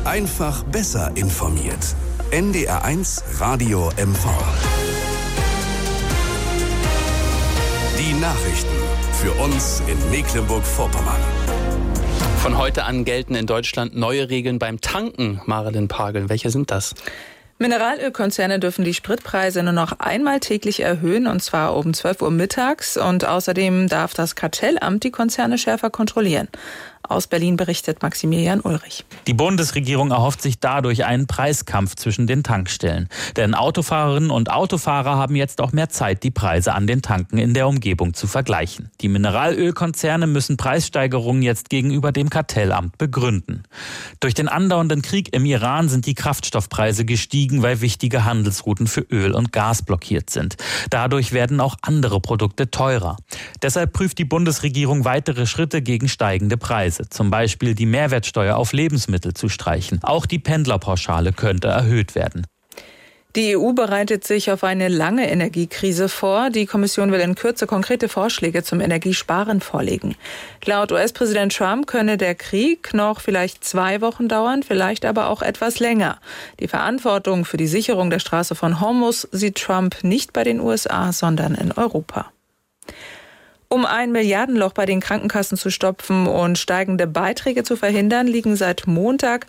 Einfach besser informiert. NDR1 Radio MV. Die Nachrichten für uns in Mecklenburg-Vorpommern. Von heute an gelten in Deutschland neue Regeln beim Tanken. Marilyn Pagel, welche sind das? Mineralölkonzerne dürfen die Spritpreise nur noch einmal täglich erhöhen, und zwar um 12 Uhr mittags. Und außerdem darf das Kartellamt die Konzerne schärfer kontrollieren. Aus Berlin berichtet Maximilian Ulrich. Die Bundesregierung erhofft sich dadurch einen Preiskampf zwischen den Tankstellen. Denn Autofahrerinnen und Autofahrer haben jetzt auch mehr Zeit, die Preise an den Tanken in der Umgebung zu vergleichen. Die Mineralölkonzerne müssen Preissteigerungen jetzt gegenüber dem Kartellamt begründen. Durch den andauernden Krieg im Iran sind die Kraftstoffpreise gestiegen, weil wichtige Handelsrouten für Öl und Gas blockiert sind. Dadurch werden auch andere Produkte teurer. Deshalb prüft die Bundesregierung weitere Schritte gegen steigende Preise. Zum Beispiel die Mehrwertsteuer auf Lebensmittel zu streichen. Auch die Pendlerpauschale könnte erhöht werden. Die EU bereitet sich auf eine lange Energiekrise vor. Die Kommission will in Kürze konkrete Vorschläge zum Energiesparen vorlegen. Laut US-Präsident Trump könne der Krieg noch vielleicht 2 Wochen dauern, vielleicht aber auch etwas länger. Die Verantwortung für die Sicherung der Straße von Hormuz sieht Trump nicht bei den USA, sondern in Europa. Um ein Milliardenloch bei den Krankenkassen zu stopfen und steigende Beiträge zu verhindern, liegen seit Montag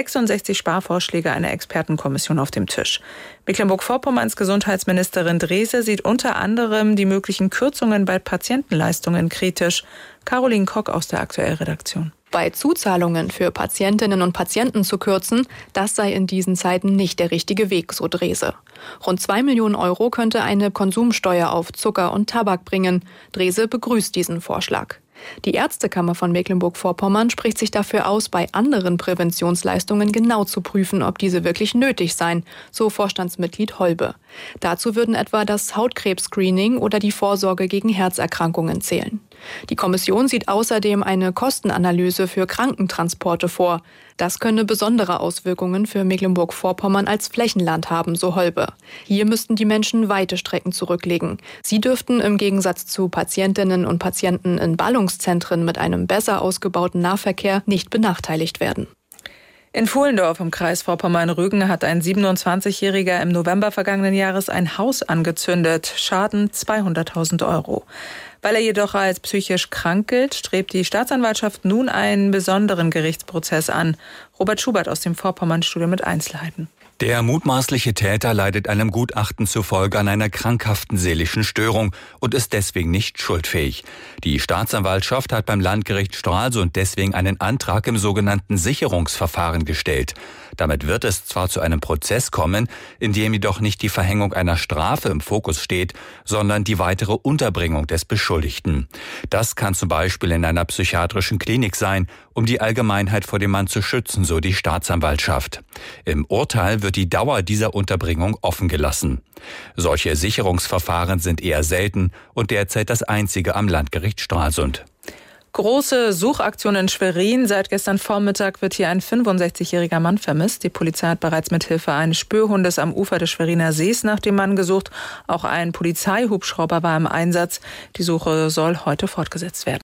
66 Sparvorschläge einer Expertenkommission auf dem Tisch. Mecklenburg-Vorpommerns Gesundheitsministerin Drese sieht unter anderem die möglichen Kürzungen bei Patientenleistungen kritisch. Caroline Kock aus der Aktuellredaktion. Bei Zuzahlungen für Patientinnen und Patienten zu kürzen, das sei in diesen Zeiten nicht der richtige Weg, so Drese. Rund 2 Millionen Euro könnte eine Konsumsteuer auf Zucker und Tabak bringen. Drese begrüßt diesen Vorschlag. Die Ärztekammer von Mecklenburg-Vorpommern spricht sich dafür aus, bei anderen Präventionsleistungen genau zu prüfen, ob diese wirklich nötig seien, so Vorstandsmitglied Holbe. Dazu würden etwa das Hautkrebs-Screening oder die Vorsorge gegen Herzerkrankungen zählen. Die Kommission sieht außerdem eine Kostenanalyse für Krankentransporte vor. Das könne besondere Auswirkungen für Mecklenburg-Vorpommern als Flächenland haben, so Holbe. Hier müssten die Menschen weite Strecken zurücklegen. Sie dürften im Gegensatz zu Patientinnen und Patienten in Ballungszentren mit einem besser ausgebauten Nahverkehr nicht benachteiligt werden. In Pfullendorf im Kreis Vorpommern-Rügen hat ein 27-Jähriger im November vergangenen Jahres ein Haus angezündet. Schaden 200.000 Euro. Weil er jedoch als psychisch krank gilt, strebt die Staatsanwaltschaft nun einen besonderen Gerichtsprozess an. Robert Schubert aus dem Vorpommern-Studio mit Einzelheiten. Der mutmaßliche Täter leidet einem Gutachten zufolge an einer krankhaften seelischen Störung und ist deswegen nicht schuldfähig. Die Staatsanwaltschaft hat beim Landgericht Stralsund deswegen einen Antrag im sogenannten Sicherungsverfahren gestellt. Damit wird es zwar zu einem Prozess kommen, in dem jedoch nicht die Verhängung einer Strafe im Fokus steht, sondern die weitere Unterbringung des Beschuldigten. Das kann zum Beispiel in einer psychiatrischen Klinik sein, um die Allgemeinheit vor dem Mann zu schützen, so die Staatsanwaltschaft. Im Urteil wird die Dauer dieser Unterbringung offen gelassen. Solche Sicherungsverfahren sind eher selten und derzeit das einzige am Landgericht Stralsund. Große Suchaktion in Schwerin. Seit gestern Vormittag wird hier ein 65-jähriger Mann vermisst. Die Polizei hat bereits mit Hilfe eines Spürhundes am Ufer des Schweriner Sees nach dem Mann gesucht. Auch ein Polizeihubschrauber war im Einsatz. Die Suche soll heute fortgesetzt werden.